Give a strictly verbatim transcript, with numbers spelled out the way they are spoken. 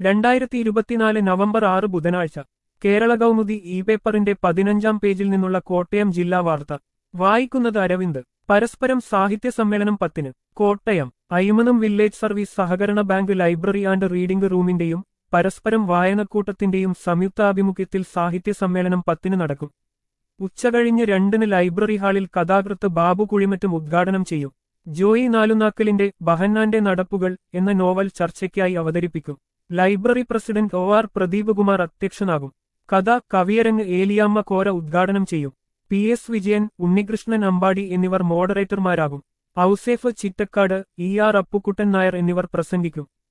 രണ്ടായിരത്തി ഇരുപത്തിനാല് നവംബർ ആറ് ബുധനാഴ്ച കേരള കൗമുദി ഇ പേപ്പറിന്റെ പതിനഞ്ചാം പേജിൽ നിന്നുള്ള കോട്ടയം ജില്ലാ വാർത്ത വായിക്കുന്നത് അരവിന്ദ്. പരസ്പരം സാഹിത്യ സമ്മേളനം പത്തിന്. കോട്ടയം അയ്മനം വില്ലേജ് സർവീസ് സഹകരണ ബാങ്ക് ലൈബ്രറി ആൻഡ് റീഡിംഗ് റൂമിന്റെയും പരസ്പരം വായനക്കൂട്ടത്തിന്റെയും സംയുക്താഭിമുഖ്യത്തിൽ സാഹിത്യ സമ്മേളനം പത്തിന് നടക്കും. ഉച്ചകഴിഞ്ഞ് രണ്ടിന് ലൈബ്രറി ഹാളിൽ കഥാകൃത്ത് ബാബു കുഴിമറ്റും ഉദ്ഘാടനം ചെയ്യും. ജോയി നാലുനാക്കലിന്റെ ബഹന്നാന്റെ നടപ്പുകൾ എന്ന നോവൽ ചർച്ചയ്ക്കായി അവതരിപ്പിക്കും. Library president O R Pradeep Kumar അധ്യക്ഷനാകും. കഥ കവിയരങ്ങ് ഏലിയാമ്മ കോര ഉദ്ഘാടനം ചെയ്യും. പി എസ് വിജയൻ, ഉണ്ണികൃഷ്ണൻ അമ്പാടി എന്നിവർ മോഡറേറ്റർമാരാകും. ഔസേഫ് ചിറ്റക്കാട്, ഇ ആർ അപ്പുക്കുട്ടൻ നായർ എന്നിവർ പ്രസംഗിക്കും.